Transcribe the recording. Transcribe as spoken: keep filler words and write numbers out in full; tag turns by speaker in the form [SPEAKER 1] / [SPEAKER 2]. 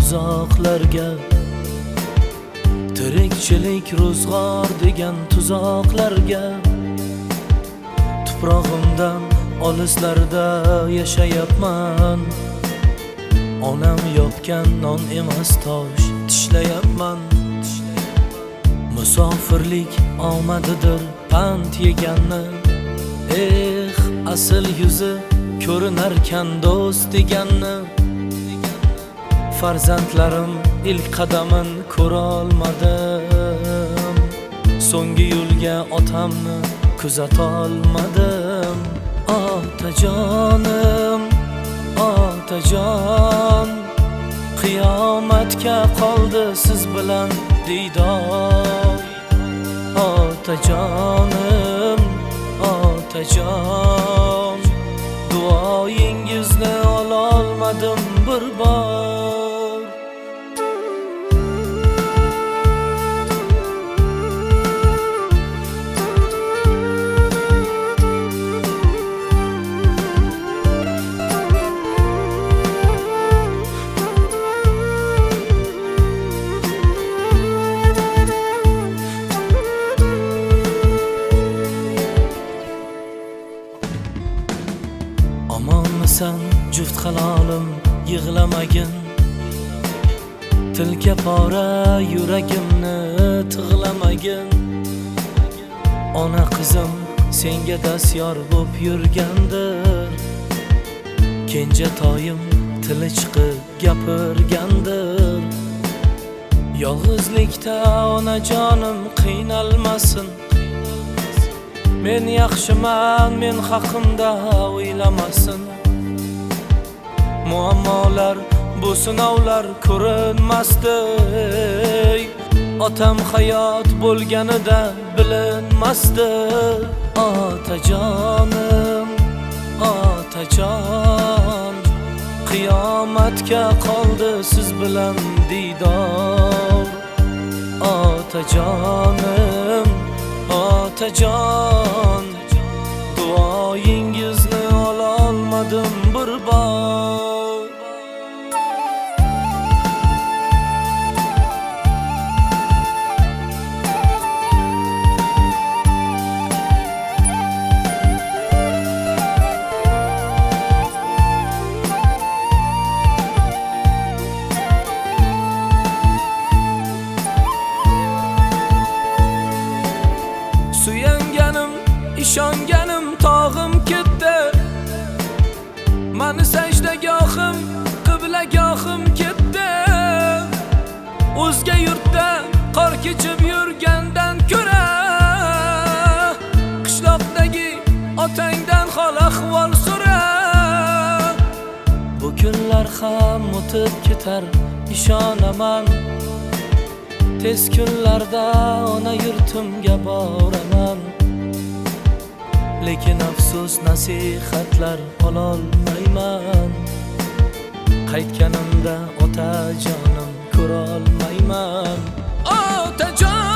[SPEAKER 1] uzoqlarga, tirikchilik ro'zg'or degan tuzoqlarga. Tuprog'imdan olislarda yashayapman, onam yopgan non emas tosh tishlayapman. Musofirlik omadidir pand yeganni, eh asl yuzi ko'rinarkan do'st deganni. Farzandlarim ilk qadamin ko'rolmadim, so'nggi yo'lga otamni kuzatolmadim. Otajonim, otajon, qiyomatga qoldi siz bilan diydor. Otajonim, otajon, duoyingizni ololmadim bir bor. Omonmisan juft halolim, yig'lamagin, tilka pora yuragimni tig'lamagin. Ona qizim senga dastyor bo'p yurgandir, kenjatoyim tili chiqib gapirgandir. Yolg'izlikda onajonim qiynalmasin, men yaxshiman, men haqimda o'ylamasin. Muammolar bu sinovlar ko'rinmasdi, otam hayot bo'lganida bilinmasdi. Otajonim, otajon, qiyomatga qoldi siz bilan diydor. Otajonim, otajon, duoyingizni ololmadim bir bor. Suyanganim, ishonganim tog'im ketdi, mani sajdagohim, qiblagohim ketdi. O'zga yurtda qor kechib yurgandan ko'ra, qishloqdagi otangdan hol ahvol so'ra. Bu kunlar ham o'tib ketar, ishonaman. Tez kunlarda ona yurtimga boraman, lekin afsus nasihatlar ololmayman. Qaytganimda otajonim ko'rolmayman. Otajon